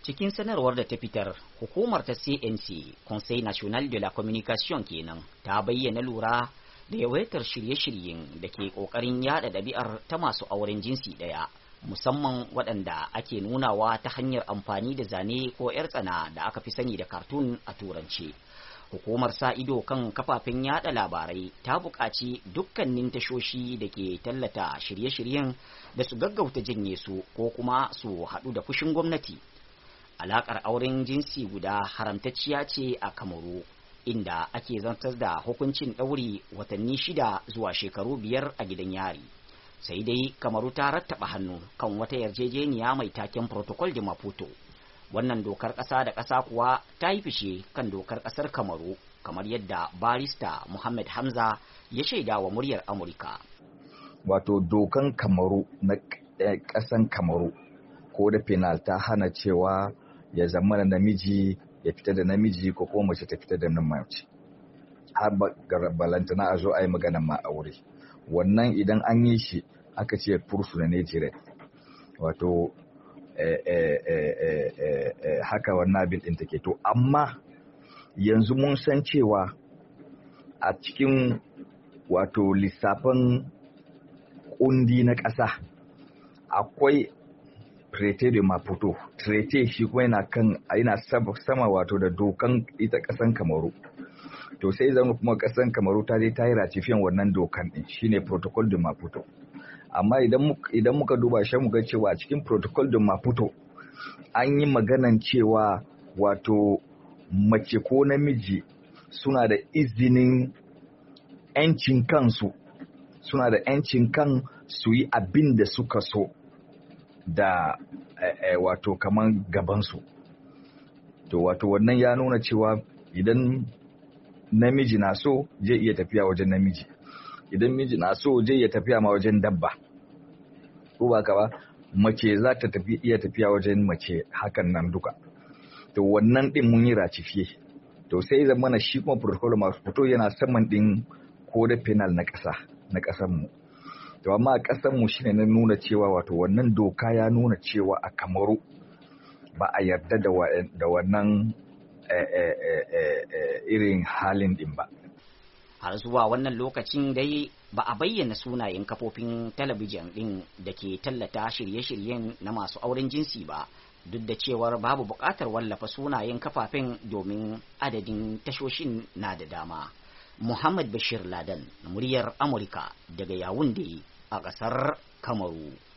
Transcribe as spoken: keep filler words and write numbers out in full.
Cikin sanarwar da ta fitar, hukumar ta C N C, Conseil National de la Communication kenan, ta bayyana lura da yawaitar shirye-shiryen da ke ƙoƙarin yada ɗabi'ar ta masu auren jinsi ɗaya, musamman waɗanda ake nunawa ta hanyar amfani da zane ko 'yar tsana da aka fi sani da cartoon a turance. Hukumar sa ido kan kafafen yada labarai ta buƙaci dukkanin tashoshi da ke tallata shirye-shiryen da su gaggauta janye su ko kuma su haɗu da fushin gwamnati. Alaƙar auren jinsi guda haramtacciya ce a Kamaru, inda ake zartar da hukuncin ɗauri watanni shida zuwa shekaru biyar a gidan yari. Sai dai Kamaru ta rattaba hannu kan wata yarjejeniya mai taken Protocol de Maputo. Wannan dokar ƙasa da ƙasa kuwa ta yi fice kan dokar ƙasar Kamaru, kamar yadda barista Muhammad Hamza ya shaida wa muryar Amurka. Wato dokan Kamaru na ƙasan Kamaru ko da penal ta hana cewa ya zama da namiji ya fita da namiji ko kuma mace ta fita da mace. Har balantana a zo a yi magana ma aure. Wannan idan an yi shi aka ce fursuna ne direct. Wato Eh, eh, eh, eh, eh, haka wannan abin ɗin take to amma yanzu mun san cewa a cikin wato lissafin kundi na ƙasa akwai Traité de Maputo. Traité shi kuma yana kan yana sama wato da dokan ita ƙasan Kamaru. To sai zama kuma ƙasan Kamaru ta je ta yi ratifiyan wannan dokan ɗin shine Protocol de Maputo. Amma idan muka duba shi muga cewa a cikin Protocol de Maputo an yi maganan cewa wato mace ko namiji suna da izinin 'yancin kansu, suna da 'yancin kan su yi abin da suka so da eh, eh, wato kaman gabansu. To wato wannan ya nuna cewa idan namiji na so zai iya tafiya wajen namiji, idan miji na so zai iya tafiya ma wajen dabba, ko ba ka ba, mace za ta tafi iya tafiya wajen mace, hakan nan duka. To wannan din mun yi ratifiye. To sai zamana shi kuma protocol masu fito yana saman din code penal na ƙasa na ƙasar mu. To amma a ƙasar mu shine na nuna cewa wato wannan doka ya nuna cewa a Kamaru ba a yarda da wannan eh, eh, eh, eh, irin halin din ba. Har zuwa wannan lokacin dai ba a bayyana sunayen kafofin talabijin ɗin da ke tallata shirye-shiryen na masu auren jinsi ba, duk da cewar babu buƙatar wallafa sunayen kafafen domin adadin tashoshin na da dama. Muhammad Bashir Ladan, muryar Amurka daga Yawunde a ƙasar Kamaru.